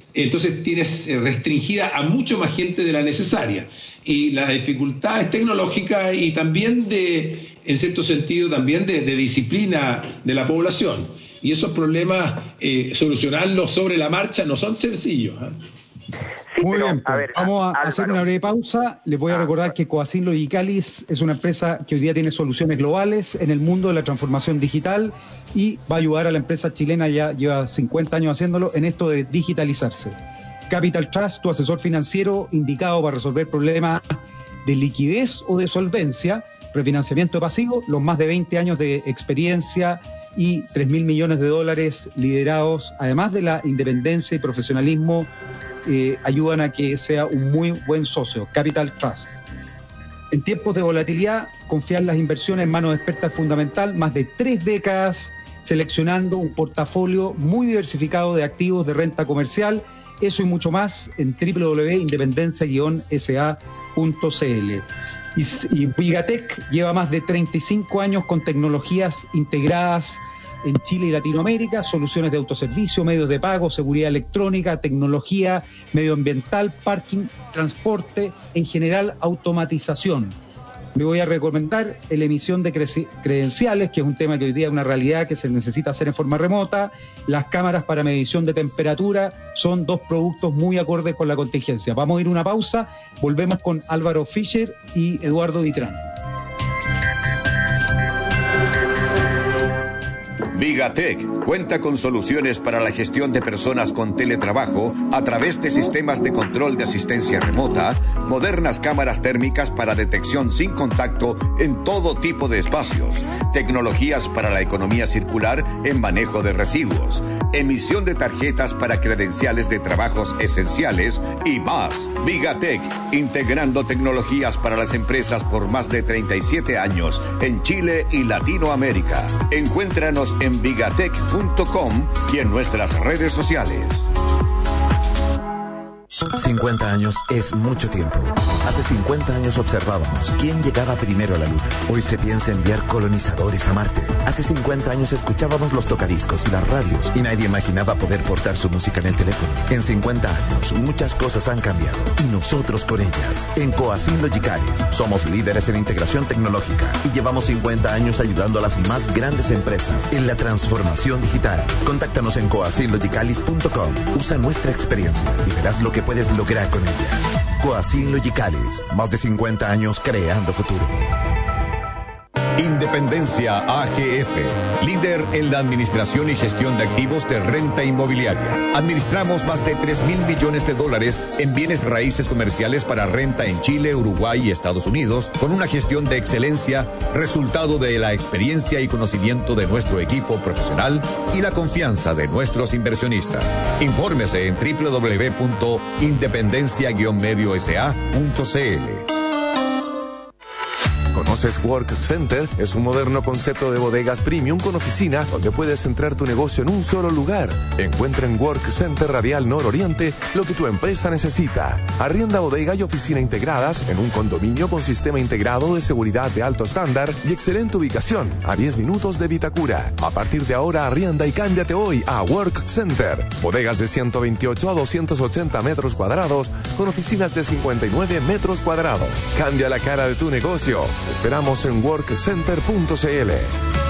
entonces tienes restringida a mucho más gente de la necesaria. Y las dificultades tecnológicas y también de, en cierto sentido, también de, de disciplina de la población. Y esos problemas, eh, solucionarlos sobre la marcha no son sencillos, ¿eh? Sí, Muy pero, bien, a ver, vamos a Álvaro. hacer una breve pausa. Les voy a recordar que Coacin Logicalis es una empresa que hoy día tiene soluciones globales en el mundo de la transformación digital y va a ayudar a la empresa chilena, ya lleva cincuenta años haciéndolo, en esto de digitalizarse. Capital Trust, tu asesor financiero indicado para resolver problemas de liquidez o de solvencia, refinanciamiento de pasivo, los más de veinte años de experiencia y tres mil millones de dólares liderados, además de la independencia y profesionalismo, eh, ayudan a que sea un muy buen socio. Capital Trust. En tiempos de volatilidad, confiar las inversiones en manos de expertas es fundamental. Más de tres décadas seleccionando un portafolio muy diversificado de activos de renta comercial. Eso y mucho más en doble u doble u doble u punto independencia guion s a punto c l. Y, y Vigatech lleva más de treinta y cinco años con tecnologías integradas en Chile y Latinoamérica, soluciones de autoservicio, medios de pago, seguridad electrónica, tecnología medioambiental, parking, transporte, en general automatización. Le voy a recomendar la emisión de credenciales, que es un tema que hoy día es una realidad que se necesita hacer en forma remota. Las cámaras para medición de temperatura son dos productos muy acordes con la contingencia. Vamos a ir a una pausa, volvemos con Álvaro Fischer y Eduardo Vitrán. Vigatech cuenta con soluciones para la gestión de personas con teletrabajo a través de sistemas de control de asistencia remota, modernas cámaras térmicas para detección sin contacto en todo tipo de espacios, tecnologías para la economía circular en manejo de residuos, emisión de tarjetas para credenciales de trabajos esenciales y más. Vigatech, integrando tecnologías para las empresas por más de treinta y siete años en Chile y Latinoamérica. Encuéntranos en vigatech punto com y en nuestras redes sociales. cincuenta años es mucho tiempo. Hace cincuenta años observábamos quién llegaba primero a la Luna. Hoy se piensa enviar colonizadores a Marte. Hace cincuenta años escuchábamos los tocadiscos y las radios y nadie imaginaba poder portar su música en el teléfono. En cincuenta años muchas cosas han cambiado y nosotros con ellas. En Coacin Logicalis somos líderes en integración tecnológica y llevamos cincuenta años ayudando a las más grandes empresas en la transformación digital. Contáctanos en coacin logicalis punto com. Usa nuestra experiencia y verás lo que puedes lograr con ella. Coacin Logicalis, más de cincuenta años creando futuro. Independencia A G F, líder en la administración y gestión de activos de renta inmobiliaria. Administramos más de tres mil millones de dólares en bienes raíces comerciales para renta en Chile, Uruguay y Estados Unidos, con una gestión de excelencia, resultado de la experiencia y conocimiento de nuestro equipo profesional y la confianza de nuestros inversionistas. Infórmese en doble u doble u doble u punto independencia guion medio s a punto c l. ¿Conoces Work Center? Es un moderno concepto de bodegas premium con oficina donde puedes centrar tu negocio en un solo lugar. Encuentra en Work Center Radial Nororiente lo que tu empresa necesita. Arrienda bodega y oficina integradas en un condominio con sistema integrado de seguridad de alto estándar y excelente ubicación a diez minutos de Vitacura. A partir de ahora arrienda y cámbiate hoy a Work Center. Bodegas de ciento veintiocho a doscientos ochenta metros cuadrados con oficinas de cincuenta y nueve metros cuadrados. Cambia la cara de tu negocio. Esperamos en work center punto c l.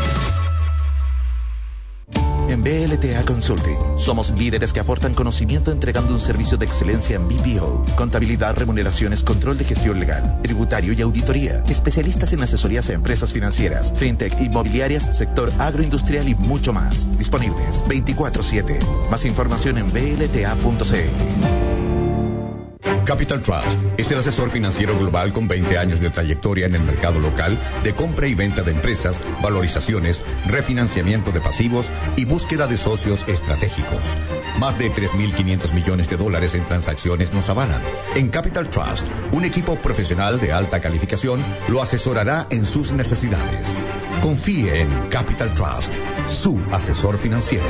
En B L T A Consulting somos líderes que aportan conocimiento entregando un servicio de excelencia en B P O, contabilidad, remuneraciones, control de gestión legal, tributario y auditoría, especialistas en asesorías a empresas financieras, fintech, inmobiliarias, sector agroindustrial y mucho más. Disponibles veinticuatro siete. Más información en b l t a punto c l. Capital Trust es el asesor financiero global con veinte años de trayectoria en el mercado local de compra y venta de empresas, valorizaciones, refinanciamiento de pasivos y búsqueda de socios estratégicos. Más de tres mil quinientos millones de dólares en transacciones nos avalan. En Capital Trust, un equipo profesional de alta calificación lo asesorará en sus necesidades. Confíe en Capital Trust, su asesor financiero.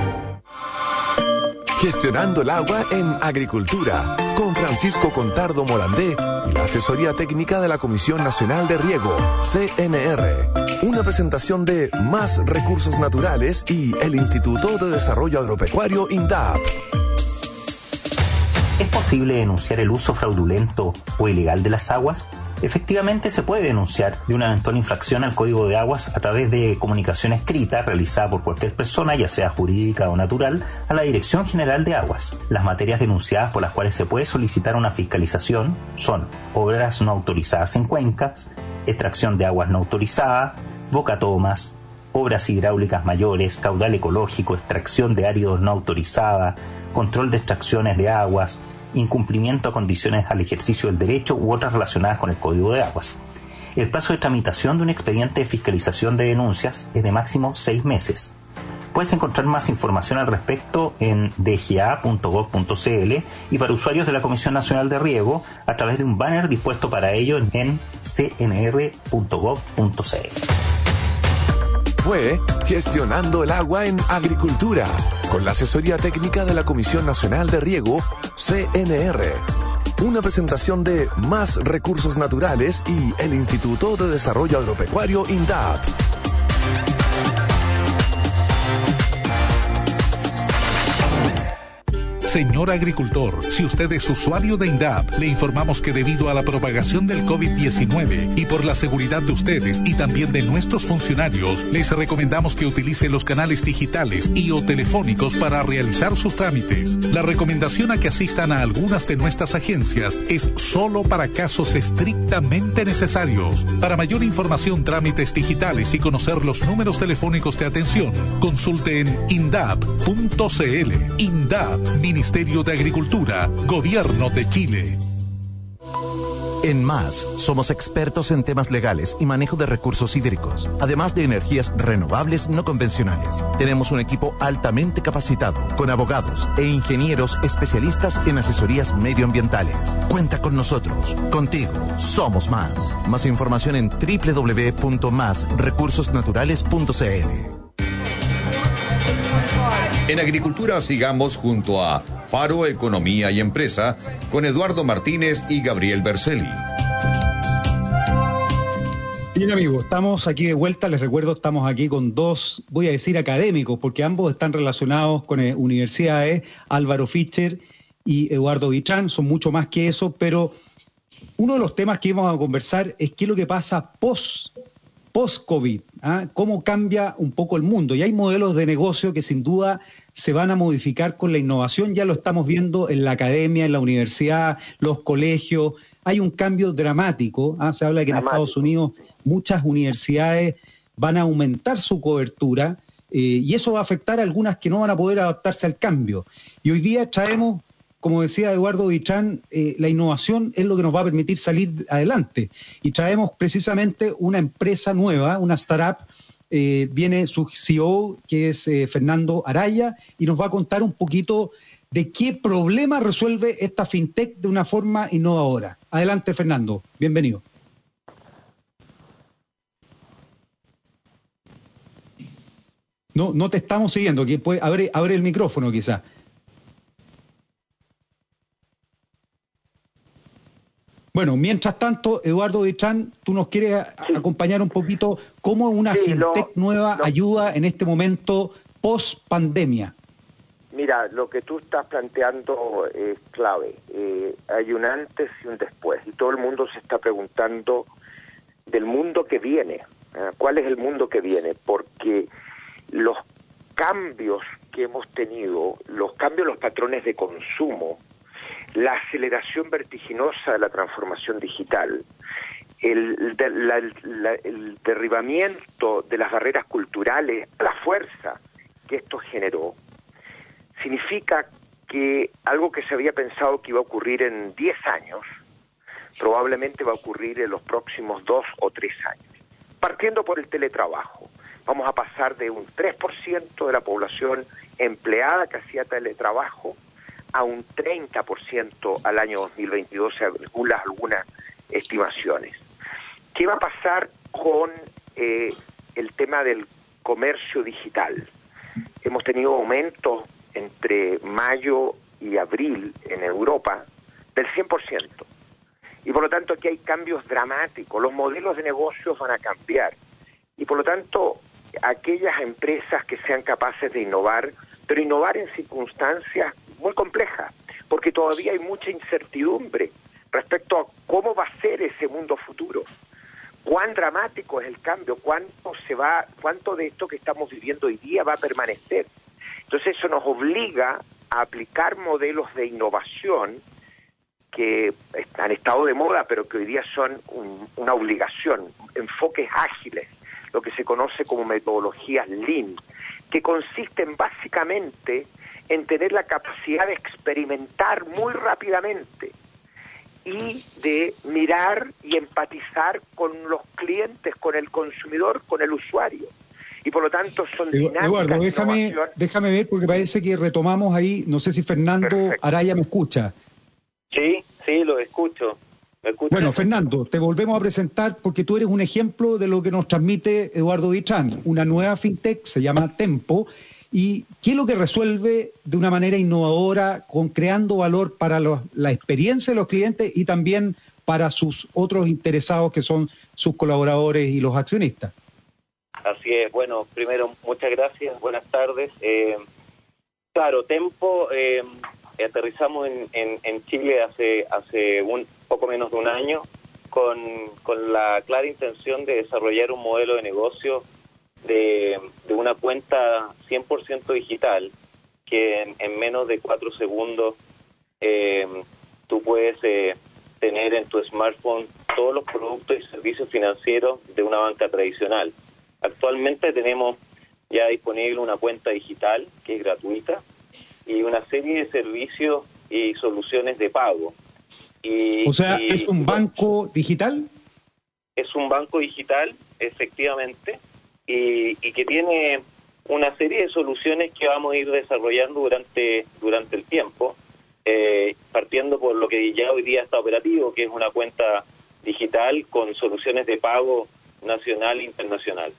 Gestionando el agua en agricultura, con Francisco Contardo Morandé y la asesoría técnica de la Comisión Nacional de Riego, C N R. Una presentación de Más Recursos Naturales y el Instituto de Desarrollo Agropecuario INDAP. ¿Es posible denunciar el uso fraudulento o ilegal de las aguas? Efectivamente se puede denunciar de una eventual infracción al Código de Aguas a través de comunicación escrita realizada por cualquier persona, ya sea jurídica o natural, a la Dirección General de Aguas. Las materias denunciadas por las cuales se puede solicitar una fiscalización son obras no autorizadas en cuencas, extracción de aguas no autorizada, bocatomas, obras hidráulicas mayores, caudal ecológico, extracción de áridos no autorizada, control de extracciones de aguas, incumplimiento a condiciones al ejercicio del derecho u otras relacionadas con el Código de Aguas. El plazo de tramitación de un expediente de fiscalización de denuncias es de máximo seis meses. Puedes encontrar más información al respecto en d g a punto gov punto c l y para usuarios de la Comisión Nacional de Riego a través de un banner dispuesto para ello en c n r punto gov punto c l. Fue Gestionando el Agua en Agricultura, con la asesoría técnica de la Comisión Nacional de Riego, C N R. Una presentación de Más Recursos Naturales y el Instituto de Desarrollo Agropecuario INDAP. Señor agricultor, si usted es usuario de INDAP, le informamos que debido a la propagación del COVID diecinueve y por la seguridad de ustedes y también de nuestros funcionarios, les recomendamos que utilice los canales digitales y o telefónicos para realizar sus trámites. La recomendación a que asistan a algunas de nuestras agencias es solo para casos estrictamente necesarios. Para mayor información, trámites digitales y conocer los números telefónicos de atención, consulte en indap punto c l. INDAP, Ministerio de Agricultura, Gobierno de Chile. En Más, somos expertos en temas legales y manejo de recursos hídricos, además de energías renovables no convencionales. Tenemos un equipo altamente capacitado, con abogados e ingenieros especialistas en asesorías medioambientales. Cuenta con nosotros. Contigo, somos Más. Más información en doble u doble u doble u punto más recursos naturales punto c l. En Agricultura sigamos junto a Faro Economía y Empresa con Eduardo Martínez y Gabriel Berceli. Bien, amigos, estamos aquí de vuelta. Les recuerdo, estamos aquí con dos, voy a decir académicos, porque ambos están relacionados con eh, universidades, Álvaro Fischer y Eduardo Vitrán, son mucho más que eso, pero uno de los temas que vamos a conversar es qué es lo que pasa post post-COVID, ¿ah? Cómo cambia un poco el mundo. Y hay modelos de negocio que sin duda se van a modificar con la innovación, ya lo estamos viendo en la academia, en la universidad, los colegios. Hay un cambio dramático, ¿ah? Se habla que dramático. En Estados Unidos muchas universidades van a aumentar su cobertura eh, y eso va a afectar a algunas que no van a poder adaptarse al cambio. Y hoy día traemos, como decía Eduardo Vitrán, eh, la innovación es lo que nos va a permitir salir adelante. Y traemos precisamente una empresa nueva, una startup, eh, viene su C E O, que es eh, Fernando Araya, y nos va a contar un poquito de qué problema resuelve esta fintech de una forma innovadora. Adelante, Fernando, bienvenido. No, no te estamos siguiendo, que puede, abre, abre el micrófono quizás. Bueno, mientras tanto, Eduardo Vitrán, tú nos quieres sí. acompañar un poquito cómo una sí, fintech lo, nueva lo, ayuda en este momento post-pandemia. Mira, lo que tú estás planteando es clave. Eh, hay un antes y un después, y todo el mundo se está preguntando del mundo que viene. ¿eh? ¿Cuál es el mundo que viene? Porque los cambios que hemos tenido, los cambios en los patrones de consumo, la aceleración vertiginosa de la transformación digital, el, de, la, la, el derribamiento de las barreras culturales, la fuerza que esto generó, significa que algo que se había pensado que iba a ocurrir en diez años, probablemente va a ocurrir en los próximos dos o tres años. Partiendo por el teletrabajo, vamos a pasar de un tres por ciento de la población empleada que hacía teletrabajo a un treinta por ciento al año dos mil veintidós, según algunas estimaciones. ¿Qué va a pasar con eh, el tema del comercio digital? Hemos tenido aumentos entre mayo y abril en Europa del cien por ciento. Y por lo tanto aquí hay cambios dramáticos, los modelos de negocios van a cambiar. Y por lo tanto, aquellas empresas que sean capaces de innovar, pero innovar en circunstancias muy complejas, porque todavía hay mucha incertidumbre respecto a cómo va a ser ese mundo futuro. Cuán dramático es el cambio, cuánto se va, cuánto de esto que estamos viviendo hoy día va a permanecer. Entonces eso nos obliga a aplicar modelos de innovación que han estado de moda, pero que hoy día son un, una obligación, enfoques ágiles, lo que se conoce como metodologías Lean, que consisten básicamente en tener la capacidad de experimentar muy rápidamente y de mirar y empatizar con los clientes, con el consumidor, con el usuario. Y por lo tanto son dinámicas. Eduardo, déjame, déjame ver, porque parece que retomamos ahí, no sé si Fernando Perfecto. Araya me escucha. Sí, sí, lo escucho. ¿Me escucha? Bueno, Fernando, te volvemos a presentar porque tú eres un ejemplo de lo que nos transmite Eduardo Vitrán, una nueva fintech, se llama Tempo, y ¿qué es lo que resuelve de una manera innovadora, con creando valor para los, la experiencia de los clientes y también para sus otros interesados que son sus colaboradores y los accionistas? Así es. Bueno, primero, muchas gracias, buenas tardes. Eh, claro, Tempo, eh, aterrizamos en, en, en Chile hace hace un poco menos de un año con, con la clara intención de desarrollar un modelo de negocio de, de una cuenta cien por ciento digital, que en, en menos de cuatro segundos eh, tú puedes eh, tener en tu smartphone todos los productos y servicios financieros de una banca tradicional. Actualmente tenemos ya disponible una cuenta digital que es gratuita y una serie de servicios y soluciones de pago. Y, o sea, y, ¿es un banco digital? Es un banco digital, efectivamente, y, y que tiene una serie de soluciones que vamos a ir desarrollando durante, durante el tiempo, eh, partiendo por lo que ya hoy día está operativo, que es una cuenta digital con soluciones de pago nacional e internacional.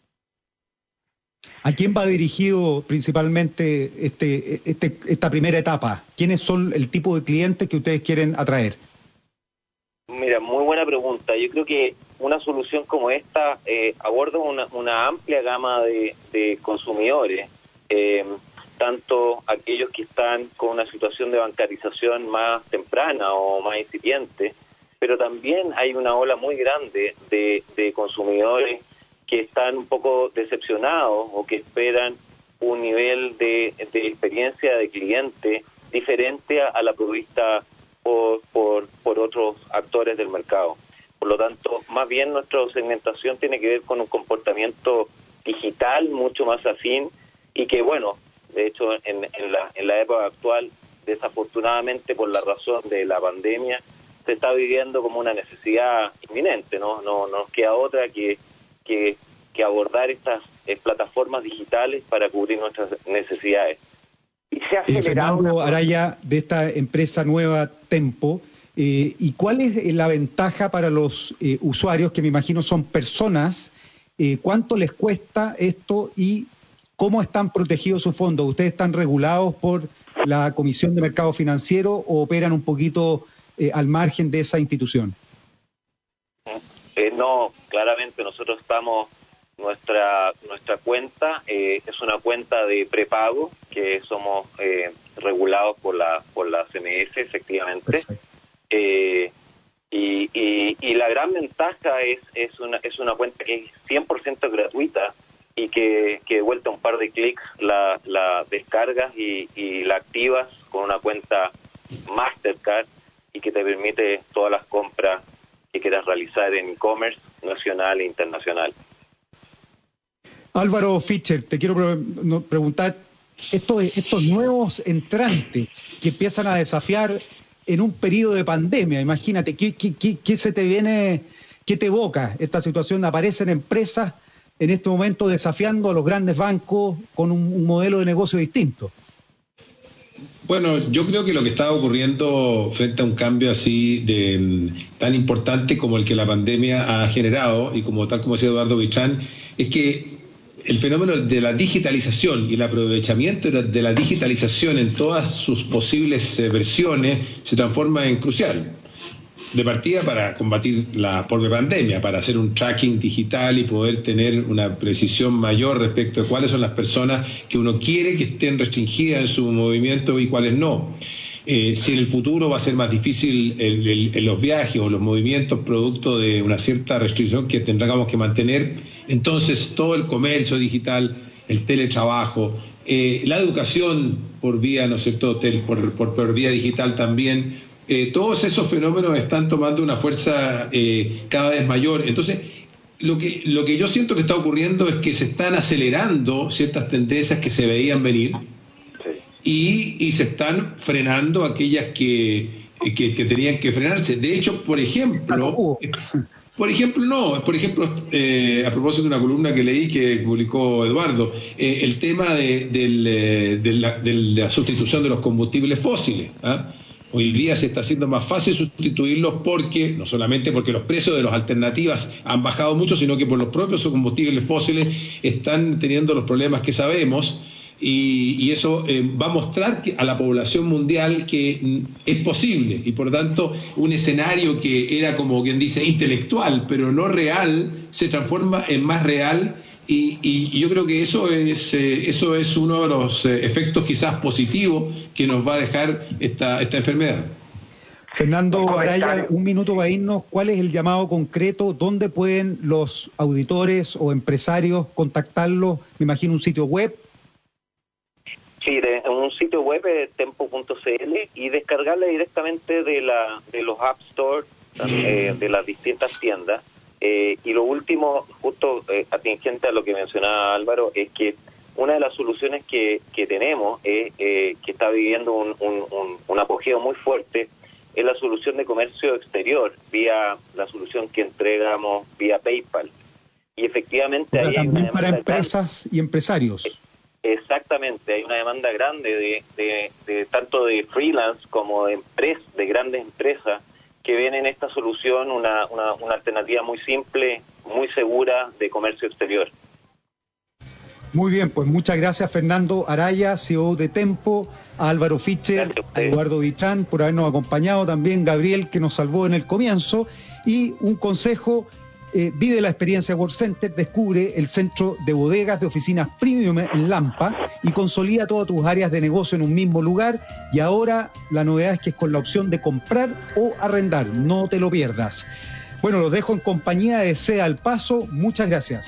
¿A quién va dirigido principalmente este, este, esta primera etapa? ¿Quiénes son el tipo de clientes que ustedes quieren atraer? Mira, muy buena pregunta. Yo creo que una solución como esta eh, aborda una, una amplia gama de, de consumidores, eh, tanto aquellos que están con una situación de bancarización más temprana o más incipiente, pero también hay una ola muy grande de, de consumidores que están un poco decepcionados o que esperan un nivel de, de experiencia de cliente diferente a, a la provista por, por, por otros actores del mercado. Por lo tanto, más bien nuestra segmentación tiene que ver con un comportamiento digital mucho más afín y que, bueno, de hecho, en, en, la, en la época actual, desafortunadamente por la razón de la pandemia, se está viviendo como una necesidad inminente, ¿no? No, no nos queda otra que Que, que abordar estas eh, plataformas digitales para cubrir nuestras necesidades. Y se ha acelerado Fernando una... Araya, de esta empresa nueva Tempo, eh, ¿y cuál es la ventaja para los eh, usuarios, que me imagino son personas? Eh, ¿Cuánto les cuesta esto y cómo están protegidos sus fondos? ¿Ustedes están regulados por la Comisión de Mercado Financiero o operan un poquito eh, al margen de esa institución? Eh, no, claramente nosotros estamos, nuestra nuestra cuenta eh, es una cuenta de prepago, que somos eh, regulados por la por la C M F, efectivamente. Eh, y, y, y la gran ventaja es es una es una cuenta que es cien por ciento gratuita y que, que de vuelta un par de clics la, la descargas y, y la activas con una cuenta Mastercard y que te permite todas las compras que quieras realizar en e-commerce nacional e internacional. Álvaro Fischer, te quiero pre no, preguntar, estos, estos nuevos entrantes que empiezan a desafiar en un periodo de pandemia, imagínate, ¿qué, qué, qué, qué se te viene, qué te evoca esta situación? Aparecen empresas en este momento desafiando a los grandes bancos con un, un modelo de negocio distinto. Bueno, yo creo que lo que está ocurriendo frente a un cambio así de tan importante como el que la pandemia ha generado, y como tal como decía Eduardo Vitrán, es que el fenómeno de la digitalización y el aprovechamiento de la digitalización en todas sus posibles versiones se transforma en crucial. De partida para combatir la propia pandemia, para hacer un tracking digital y poder tener una precisión mayor respecto de cuáles son las personas que uno quiere que estén restringidas en su movimiento y cuáles no. eh, si en el futuro va a ser más difícil el, el, el, los viajes o los movimientos producto de una cierta restricción que tendríamos que mantener, entonces todo el comercio digital, el teletrabajo, eh, la educación por vía, ¿no es cierto?, por, por, por vía digital también, eh, todos esos fenómenos están tomando una fuerza eh, cada vez mayor. Entonces, lo que, lo que yo siento que está ocurriendo es que se están acelerando ciertas tendencias que se veían venir y, y se están frenando aquellas que, que, que tenían que frenarse. De hecho, por ejemplo... Por ejemplo, no, por ejemplo, eh, a propósito de una columna que leí que publicó Eduardo, eh, el tema de, del, eh, de, la, de la sustitución de los combustibles fósiles. ¿Ah? Hoy día se está haciendo más fácil sustituirlos porque, no solamente porque los precios de las alternativas han bajado mucho, sino que por los propios combustibles fósiles están teniendo los problemas que sabemos. Y, y eso eh, va a mostrar que, a la población mundial que mm, es posible, y por tanto un escenario que era, como quien dice, intelectual pero no real, se transforma en más real, y, y, y yo creo que eso es eh, eso es uno de los eh, efectos quizás positivos que nos va a dejar esta, esta enfermedad. Fernando Araya, un minuto para irnos. ¿Cuál es el llamado concreto? ¿Dónde pueden los auditores o empresarios contactarlos? Me imagino un sitio web. Sí, de, en un sitio web es tempo punto c l y descargarla directamente de la de los App Store, eh, de las distintas tiendas. Eh, y lo último, justo eh, atingente a lo que mencionaba Álvaro, es que una de las soluciones que, que tenemos, es, eh, que está viviendo un, un, un, un apogeo muy fuerte, es la solución de comercio exterior, vía la solución que entregamos vía PayPal. Y efectivamente ahí hay también para empresas grande. Y empresarios. Eh, Exactamente, hay una demanda grande de, de, de tanto de freelance como de empresas, de grandes empresas que ven en esta solución una, una, una alternativa muy simple, muy segura de comercio exterior. Muy bien, pues muchas gracias Fernando Araya, C E O de Tempo, a Álvaro Fischer, a, a Eduardo Vitrán por habernos acompañado, también Gabriel que nos salvó en el comienzo, y un consejo. Eh, vive la experiencia WorkCenter, descubre el centro de bodegas de oficinas premium en Lampa y consolida todas tus áreas de negocio en un mismo lugar. Y ahora la novedad es que es con la opción de comprar o arrendar, no te lo pierdas. Bueno, los dejo en compañía de Sea al Paso, muchas gracias.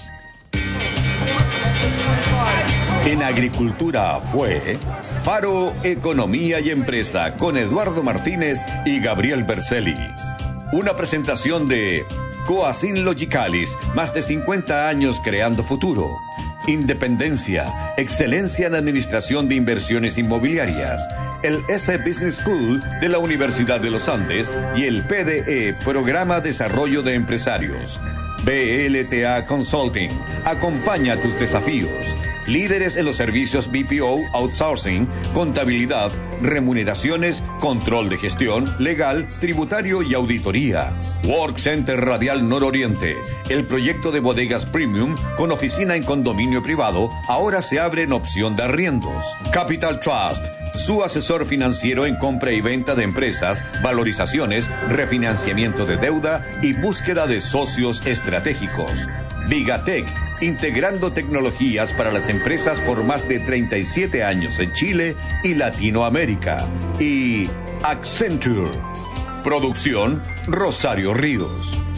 En Agricultura fue Faro Economía y Empresa con Eduardo Martínez y Gabriel Berzelli. Una presentación de Coacin Logicalis, más de cincuenta años creando futuro. Independencia, excelencia en administración de inversiones inmobiliarias. El S Business School de la Universidad de los Andes y el P D E, Programa Desarrollo de Empresarios. B L T A Consulting, acompaña tus desafíos. Líderes en los servicios B P O, outsourcing, contabilidad, remuneraciones, control de gestión, legal, tributario y auditoría. WorkCenter Radial Nororiente, el proyecto de bodegas premium con oficina en condominio privado, ahora se abre en opción de arriendos. Capital Trust, su asesor financiero en compra y venta de empresas, valorizaciones, refinanciamiento de deuda y búsqueda de socios estratégicos. Vigatech, integrando tecnologías para las empresas por más de treinta y siete años en Chile y Latinoamérica. Y Accenture. Producción Rosario Ríos.